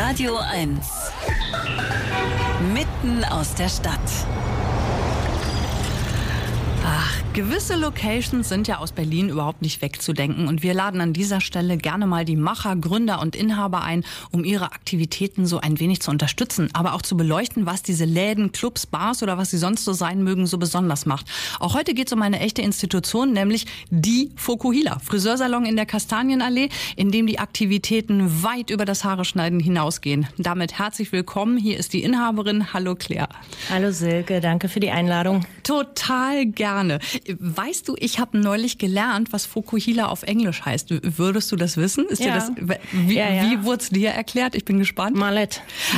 Radio 1. Mitten aus der Stadt. Ach, gewisse Locations sind ja aus Berlin überhaupt nicht wegzudenken und wir laden an dieser Stelle gerne mal die Macher, Gründer und Inhaber ein, um ihre Aktivitäten so ein wenig zu unterstützen, aber auch zu beleuchten, was diese Läden, Clubs, Bars oder was sie sonst so sein mögen, so besonders macht. Auch heute geht es um eine echte Institution, nämlich die Fokuhila, Friseursalon in der Kastanienallee, in dem die Aktivitäten weit über das Haareschneiden hinausgehen. Damit herzlich willkommen, hier ist die Inhaberin. Hallo Claire. Hallo Silke, danke für die Einladung. Total gerne. Weißt du, ich habe neulich gelernt, was Fokuhila auf Englisch heißt. Würdest du das wissen? Ist dir das, wie wurde es dir erklärt? Ich bin gespannt. Mallet.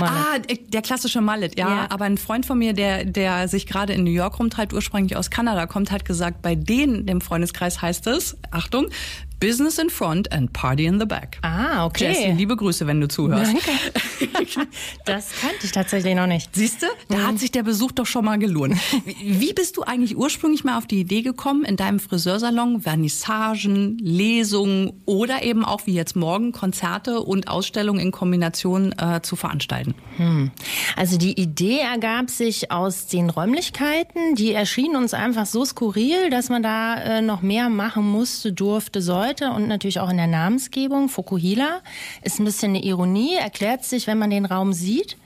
Der klassische Mallet, ja. Aber ein Freund von mir, der sich gerade in New York rumtreibt, ursprünglich aus Kanada kommt, hat gesagt, bei denen, dem Freundeskreis heißt es, Achtung, Business in front and party in the back. Ah, okay. Jessie, liebe Grüße, wenn du zuhörst. Danke. Das kannte ich tatsächlich noch nicht. Siehst du, da hat sich der Besuch doch schon mal gelohnt. Wie bist du eigentlich ursprünglich mal auf die Idee gekommen, in deinem Friseursalon Vernissagen, Lesungen oder eben auch wie jetzt morgen Konzerte und Ausstellungen in Kombination zu veranstalten? Also die Idee ergab sich aus den Räumlichkeiten. Die erschienen uns einfach so skurril, dass man da noch mehr machen musste, durfte, sollte. Und natürlich auch in der Namensgebung. Fokuhila ist ein bisschen eine Ironie, erklärt sich, wenn man den Raum sieht.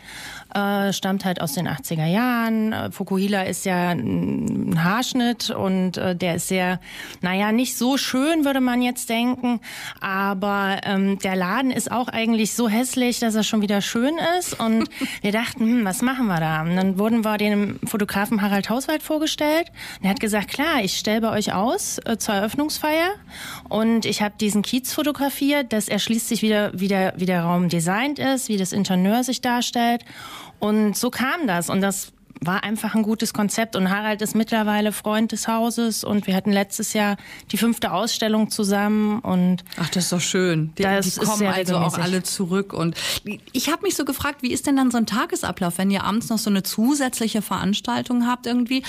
Stammt halt aus den 80er Jahren. Fokuhila ist ja ein Haarschnitt und der ist sehr, nicht so schön, würde man jetzt denken. Aber der Laden ist auch eigentlich so hässlich, dass er schon wieder schön ist. Und wir dachten, was machen wir da? Und dann wurden wir dem Fotografen Harald Hauswald vorgestellt. Und er hat gesagt, klar, ich stelle bei euch aus zur Eröffnungsfeier. Und ich habe diesen Kiez fotografiert. Das erschließt sich wieder, wie der Raum designt ist, wie das Interieur sich darstellt. Und so kam das. Und das war einfach ein gutes Konzept. Und Harald ist mittlerweile Freund des Hauses. Und wir hatten letztes Jahr die 5. Ausstellung zusammen. Und ach, das ist doch schön. Die kommen also auch alle zurück. Und ich habe mich so gefragt, wie ist denn dann so ein Tagesablauf, wenn ihr abends noch so eine zusätzliche Veranstaltung habt irgendwie?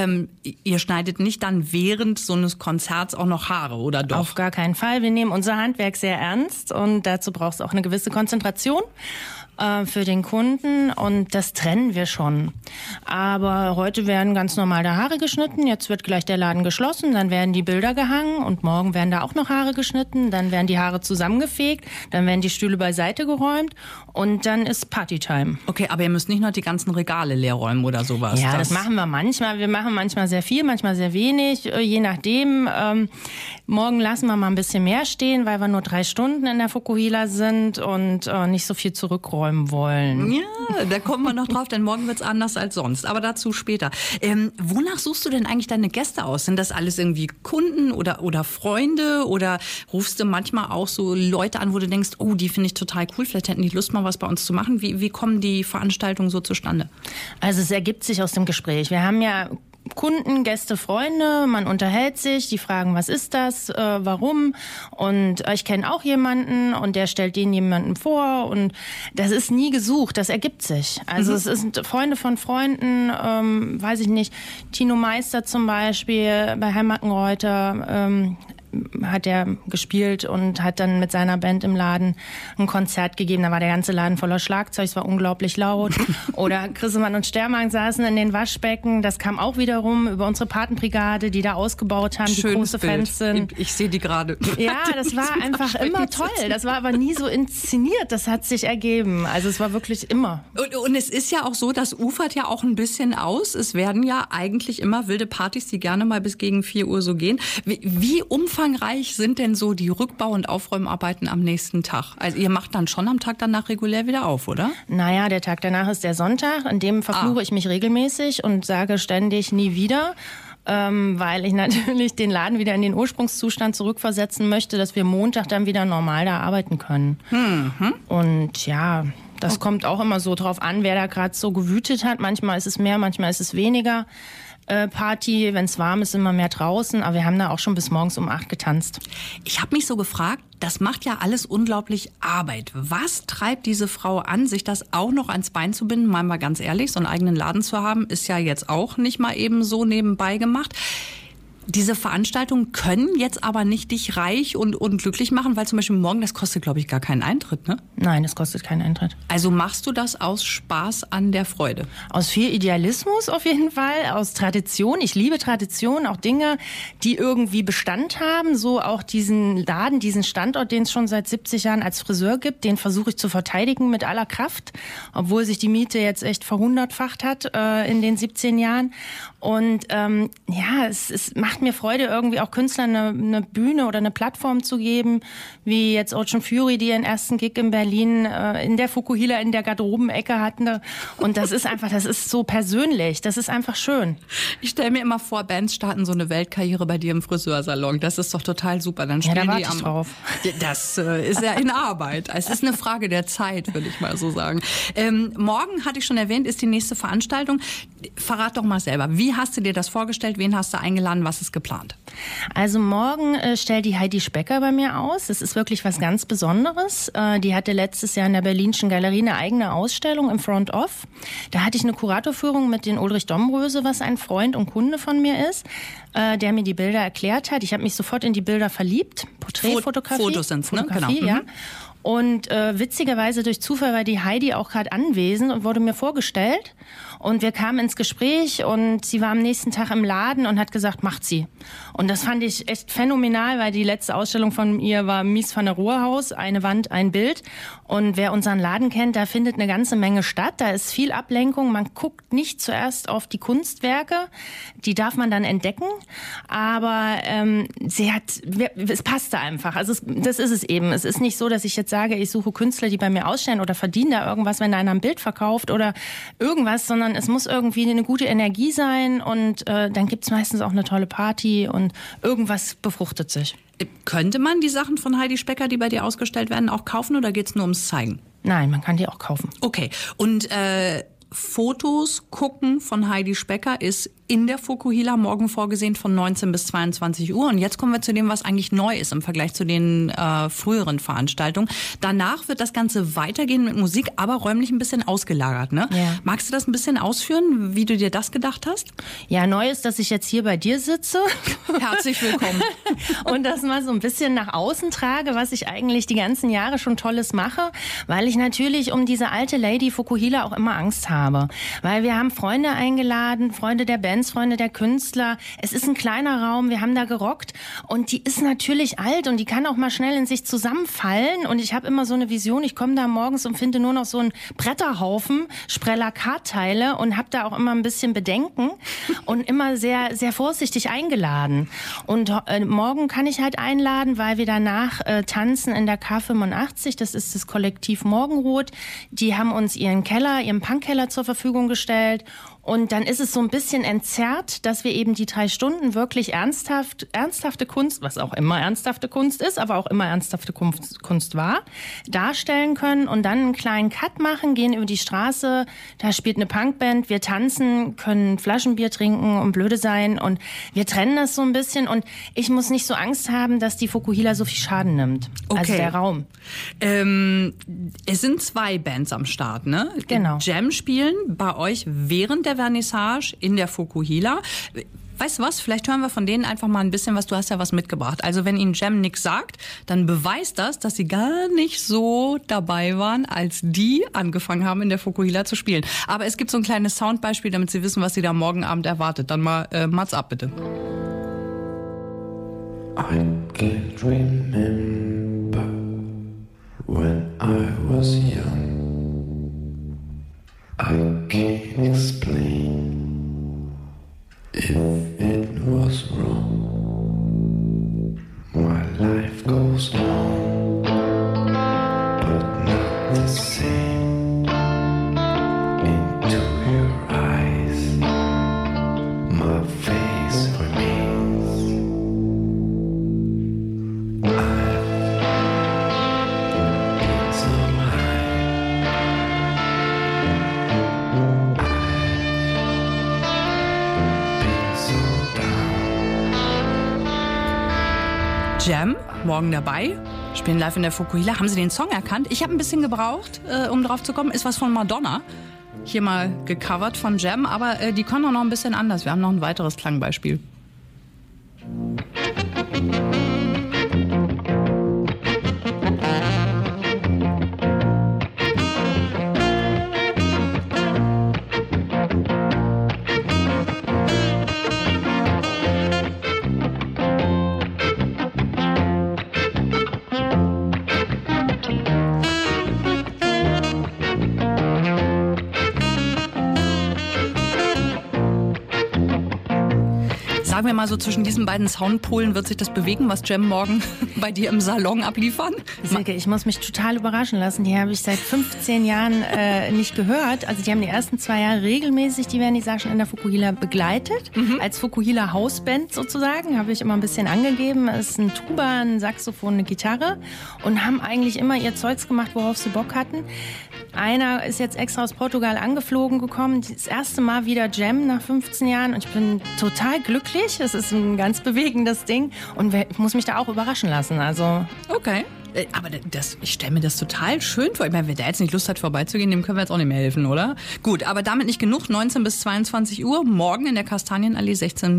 Ihr schneidet nicht dann während so eines Konzerts auch noch Haare, oder doch? Auf gar keinen Fall. Wir nehmen unser Handwerk sehr ernst. Und dazu braucht es auch eine gewisse Konzentration für den Kunden, und das trennen wir schon. Aber heute werden ganz normal da Haare geschnitten, jetzt wird gleich der Laden geschlossen, dann werden die Bilder gehangen und morgen werden da auch noch Haare geschnitten, dann werden die Haare zusammengefegt, dann werden die Stühle beiseite geräumt und dann ist Partytime. Okay, aber ihr müsst nicht noch die ganzen Regale leer räumen oder sowas? Ja, das machen wir manchmal. Wir machen manchmal sehr viel, manchmal sehr wenig, je nachdem. Morgen lassen wir mal ein bisschen mehr stehen, weil wir nur 3 Stunden in der Fokuhila sind und nicht so viel zurückräumen wollen. Ja, da kommen wir noch drauf, denn morgen wird's anders als sonst. Aber dazu später. Wonach suchst du denn eigentlich deine Gäste aus? Sind das alles irgendwie Kunden oder Freunde? Oder rufst du manchmal auch so Leute an, wo du denkst, oh, die finde ich total cool, vielleicht hätten die Lust, mal was bei uns zu machen? Wie kommen die Veranstaltungen so zustande? Also es ergibt sich aus dem Gespräch. Wir haben ja Kunden, Gäste, Freunde, man unterhält sich, die fragen, was ist das, warum, und ich kenne auch jemanden und der stellt denen jemanden vor, und das ist nie gesucht, das ergibt sich. Also es sind Freunde von Freunden, weiß ich nicht, Tino Meister zum Beispiel bei Heimatgenreuter, hat er gespielt und hat dann mit seiner Band im Laden ein Konzert gegeben. Da war der ganze Laden voller Schlagzeug, es war unglaublich laut. Oder Grissemann und Stermann saßen in den Waschbecken. Das kam auch wiederum über unsere Patenbrigade, die da ausgebaut haben, die große Fans sind. Ich sehe die gerade. Ja, das war einfach immer toll. Das war aber nie so inszeniert. Das hat sich ergeben. Also es war wirklich immer. Und es ist ja auch so, das ufert ja auch ein bisschen aus. Es werden ja eigentlich immer wilde Partys, die gerne mal bis gegen 4 Uhr so gehen. Wie umfangreich sind denn so die Rückbau- und Aufräumarbeiten am nächsten Tag? Also ihr macht dann schon am Tag danach regulär wieder auf, oder? Naja, der Tag danach ist der Sonntag. An dem verfluche ich mich regelmäßig und sage ständig nie wieder. Weil ich natürlich den Laden wieder in den Ursprungszustand zurückversetzen möchte, dass wir Montag dann wieder normal da arbeiten können. Und ja, das kommt auch immer so drauf an, wer da gerade so gewütet hat. Manchmal ist es mehr, manchmal ist es weniger. Party, wenn es warm ist, immer mehr draußen. Aber wir haben da auch schon bis morgens um 8 getanzt. Ich habe mich so gefragt, das macht ja alles unglaublich Arbeit. Was treibt diese Frau an, sich das auch noch ans Bein zu binden? Mal ganz ehrlich, so einen eigenen Laden zu haben, ist ja jetzt auch nicht mal eben so nebenbei gemacht. Diese Veranstaltungen können jetzt aber nicht dich reich und glücklich machen, weil zum Beispiel morgen, das kostet, glaube ich, gar keinen Eintritt, ne? Nein, das kostet keinen Eintritt. Also machst du das aus Spaß an der Freude? Aus viel Idealismus auf jeden Fall, aus Tradition. Ich liebe Tradition, auch Dinge, die irgendwie Bestand haben. So auch diesen Laden, diesen Standort, den es schon seit 70 Jahren als Friseur gibt, den versuche ich zu verteidigen mit aller Kraft, obwohl sich die Miete jetzt echt verhundertfacht hat in den 17 Jahren. Und es macht mir Freude, irgendwie auch Künstlern eine Bühne oder eine Plattform zu geben, wie jetzt Ocean Fury, die ihren ersten Gig in Berlin in der Fukuhila in der Garderobenecke hatten. Und das ist einfach, das ist so persönlich, das ist einfach schön. Ich stelle mir immer vor, Bands starten so eine Weltkarriere bei dir im Friseursalon. Das ist doch total super. Dann spielen da die warte ich drauf. Das ist ja in Arbeit. Es ist eine Frage der Zeit, würde ich mal so sagen. Morgen, hatte ich schon erwähnt, ist die nächste Veranstaltung. Verrat doch mal selber. Wie hast du dir das vorgestellt? Wen hast du eingeladen? Was ist geplant? Also morgen stellt die Heidi Specker bei mir aus. Das ist wirklich was ganz Besonderes. Die hatte letztes Jahr in der Berlinischen Galerie eine eigene Ausstellung im Front Off. Da hatte ich eine Kuratorführung mit den Ulrich Domröse, was ein Freund und Kunde von mir ist, der mir die Bilder erklärt hat. Ich habe mich sofort in die Bilder verliebt. Porträtfotografie. Fotos sind's, ne? Genau. Ja. Und witzigerweise durch Zufall war die Heidi auch gerade anwesend und wurde mir vorgestellt. Und wir kamen ins Gespräch und sie war am nächsten Tag im Laden und hat gesagt, macht sie. Und das fand ich echt phänomenal, weil die letzte Ausstellung von ihr war Mies van der Rohe Haus, eine Wand, ein Bild. Und wer unseren Laden kennt, da findet eine ganze Menge statt. Da ist viel Ablenkung. Man guckt nicht zuerst auf die Kunstwerke. Die darf man dann entdecken. Aber es passte einfach. Also das ist es eben. Es ist nicht so, dass ich jetzt sage, ich suche Künstler, die bei mir ausstellen oder verdiene da irgendwas, wenn da einer ein Bild verkauft oder irgendwas, sondern es muss irgendwie eine gute Energie sein und dann gibt's meistens auch eine tolle Party und irgendwas befruchtet sich. Könnte man die Sachen von Heidi Specker, die bei dir ausgestellt werden, auch kaufen oder geht's nur ums Zeigen? Nein, man kann die auch kaufen. Okay. Und Fotos gucken von Heidi Specker ist in der Fukuhila morgen vorgesehen von 19 bis 22 Uhr. Und jetzt kommen wir zu dem, was eigentlich neu ist im Vergleich zu den früheren Veranstaltungen. Danach wird das Ganze weitergehen mit Musik, aber räumlich ein bisschen ausgelagert, ne? Ja. Magst du das ein bisschen ausführen, wie du dir das gedacht hast? Ja, neu ist, dass ich jetzt hier bei dir sitze. Herzlich willkommen. Und das mal so ein bisschen nach außen trage, was ich eigentlich die ganzen Jahre schon Tolles mache, weil ich natürlich um diese alte Lady Fukuhila auch immer Angst habe. Weil wir haben Freunde eingeladen, Freunde der Band, Freunde der Künstler. Es ist ein kleiner Raum, wir haben da gerockt und die ist natürlich alt und die kann auch mal schnell in sich zusammenfallen und ich habe immer so eine Vision, ich komme da morgens und finde nur noch so einen Bretterhaufen, Sprella-Kartteile und habe da auch immer ein bisschen Bedenken und immer sehr, sehr vorsichtig eingeladen. Und morgen kann ich halt einladen, weil wir danach tanzen in der K85, das ist das Kollektiv Morgenrot. Die haben uns ihren Punkkeller zur Verfügung gestellt. Und dann ist es so ein bisschen entzerrt, dass wir eben die 3 Stunden wirklich ernsthafte Kunst, was auch immer ernsthafte Kunst ist, aber auch immer ernsthafte Kunst war, darstellen können und dann einen kleinen Cut machen, gehen über die Straße, da spielt eine Punkband, wir tanzen, können Flaschenbier trinken und blöde sein und wir trennen das so ein bisschen und ich muss nicht so Angst haben, dass die Fukuhila so viel Schaden nimmt. Okay. Also der Raum. Es sind 2 Bands am Start, ne? Genau. Jam spielen bei euch während der Vernissage in der Fukuhila. Weißt du was? Vielleicht hören wir von denen einfach mal ein bisschen was. Du hast ja was mitgebracht. Also wenn ihnen Jam nichts sagt, dann beweist das, dass sie gar nicht so dabei waren, als die angefangen haben, in der Fukuhila zu spielen. Aber es gibt so ein kleines Soundbeispiel, damit sie wissen, was sie da morgen Abend erwartet. Dann mal Mats ab, bitte. I can't remember when I was young. I can't explain if it was wrong. My life goes on, but not the same. Into your eyes, my face remains. I've been so high. Jam, morgen dabei, spielen live in der Fukuhila. Haben Sie den Song erkannt? Ich habe ein bisschen gebraucht, um drauf zu kommen. Ist was von Madonna. Hier mal gecovert von Jam, aber die können auch noch ein bisschen anders. Wir haben noch ein weiteres Klangbeispiel. Sagen wir mal so, zwischen diesen beiden Soundpolen wird sich das bewegen, was Jem morgen bei dir im Salon abliefern? Silke, ich muss mich total überraschen lassen. Die habe ich seit 15 Jahren nicht gehört. Also die haben die ersten 2 Jahre regelmäßig die Vernissage in der Fukuhila begleitet. Als Fukuhila Hausband sozusagen, habe ich immer ein bisschen angegeben. Es ist ein Tuba, ein Saxophon, eine Gitarre und haben eigentlich immer ihr Zeugs gemacht, worauf sie Bock hatten. Einer ist jetzt extra aus Portugal angeflogen gekommen. Das erste Mal wieder Jem nach 15 Jahren und ich bin total glücklich. Es ist ein ganz bewegendes Ding und ich muss mich da auch überraschen lassen. Also Okay. Aber ich stelle mir das total schön vor. Ich meine, wer da jetzt nicht Lust hat, vorbeizugehen, dem können wir jetzt auch nicht mehr helfen, oder? Gut, aber damit nicht genug. 19 bis 22 Uhr, morgen in der Kastanienallee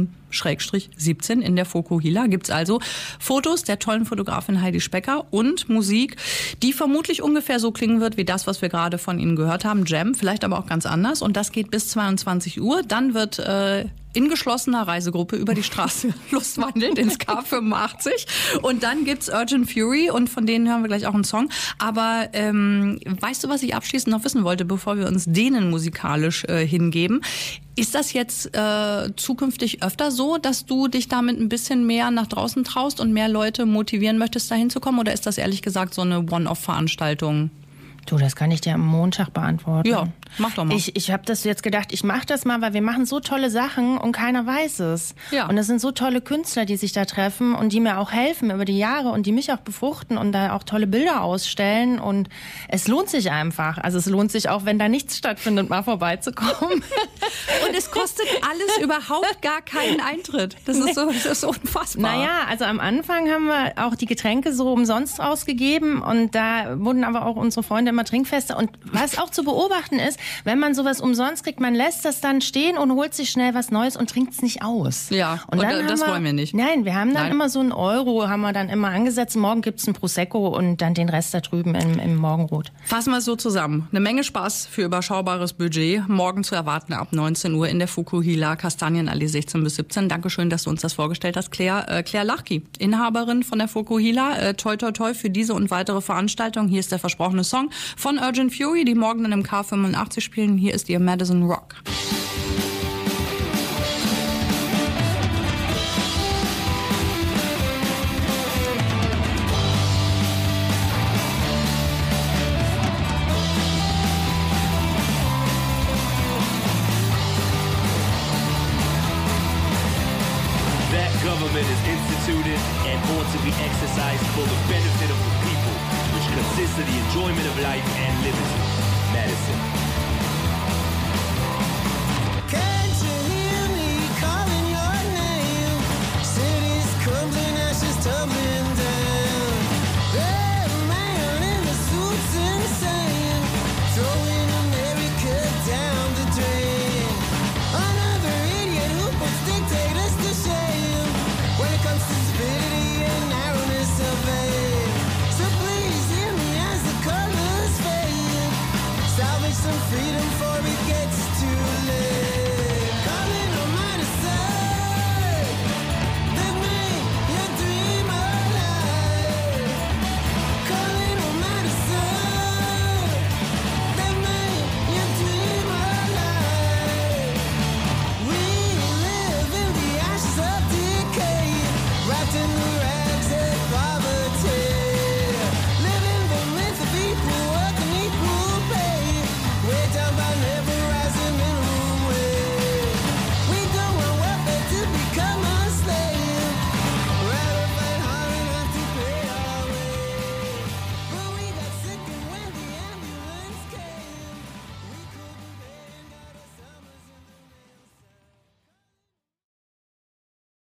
16/17 in der Fukuhila gibt's also Fotos der tollen Fotografin Heidi Specker und Musik, die vermutlich ungefähr so klingen wird wie das, was wir gerade von Ihnen gehört haben. Jem, vielleicht aber auch ganz anders. Und das geht bis 22 Uhr. Dann wird in geschlossener Reisegruppe über die Straße lustwandelt ins K85. Und dann gibt's Urgent Fury und von denen hören wir gleich auch einen Song. Aber weißt du, was ich abschließend noch wissen wollte, bevor wir uns denen musikalisch hingeben? Ist das jetzt zukünftig öfter so, dass du dich damit ein bisschen mehr nach draußen traust und mehr Leute motivieren möchtest, da hinzukommen? Oder ist das ehrlich gesagt so eine One-Off-Veranstaltung? Du, das kann ich dir am Montag beantworten. Ja, mach doch mal. Ich habe das jetzt gedacht, ich mache das mal, weil wir machen so tolle Sachen und keiner weiß es. Ja. Und es sind so tolle Künstler, die sich da treffen und die mir auch helfen über die Jahre und die mich auch befruchten und da auch tolle Bilder ausstellen. Und es lohnt sich einfach. Also es lohnt sich auch, wenn da nichts stattfindet, mal vorbeizukommen. Und es kostet alles überhaupt gar keinen Eintritt. Das ist unfassbar. Naja, also am Anfang haben wir auch die Getränke so umsonst ausgegeben und da wurden aber auch unsere Freunde immer Trinkfeste. Und was auch zu beobachten ist, wenn man sowas umsonst kriegt, man lässt das dann stehen und holt sich schnell was Neues und trinkt es nicht aus. Ja, und dann das wollen wir nicht. Nein, wir haben dann immer so einen Euro, haben wir dann immer angesetzt. Morgen gibt's ein Prosecco und dann den Rest da drüben im Morgenrot. Fassen wir es so zusammen. Eine Menge Spaß für überschaubares Budget. Morgen zu erwarten ab 19 Uhr in der Fukuhila, Kastanienallee 16 bis 17. Dankeschön, dass du uns das vorgestellt hast, Claire Lachki, Inhaberin von der Fukuhila. Toi, toi, toi für diese und weitere Veranstaltungen. Hier ist der versprochene Song von Urgent Fury, die morgen dann im K85 spielen. Hier ist ihr Madison Rock. That government is instituted and ought to be exercised for the benefit of the people, which consists of the enjoyment of life and liberty. Madison.